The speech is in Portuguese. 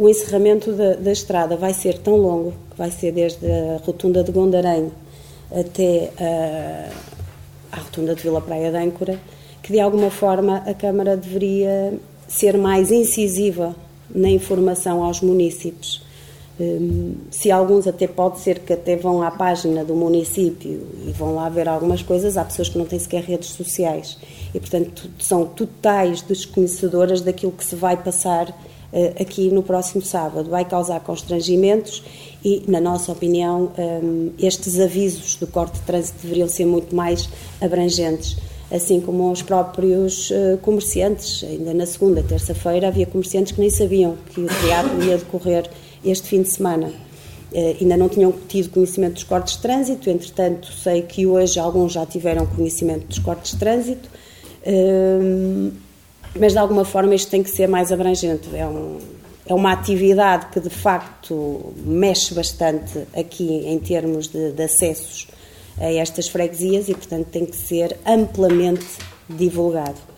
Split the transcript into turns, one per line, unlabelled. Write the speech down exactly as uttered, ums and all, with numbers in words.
o encerramento da, da estrada vai ser tão longo, que vai ser desde a rotunda de Gondarém até a, a rotunda de Vila Praia de Âncora, que de alguma forma a Câmara deveria ser mais incisiva na informação aos munícipes. Um, se alguns até pode ser que até vão à página do município e vão lá ver algumas coisas, há pessoas que não têm sequer redes sociais e, portanto, são totais desconhecedoras daquilo que se vai passar uh, aqui no próximo sábado. Vai causar constrangimentos e, na nossa opinião, um, estes avisos do corte de trânsito deveriam ser muito mais abrangentes, assim como os próprios uh, comerciantes. Ainda na segunda, terça-feira, havia comerciantes que nem sabiam que o teatro ia decorrer este fim de semana. Uh, ainda não tinham tido conhecimento dos cortes de trânsito, entretanto, sei que hoje alguns já tiveram conhecimento dos cortes de trânsito, uh, mas de alguma forma isto tem que ser mais abrangente. É, um, é uma atividade que de facto mexe bastante aqui em termos de, de acessos a estas freguesias e, portanto, tem que ser amplamente divulgado.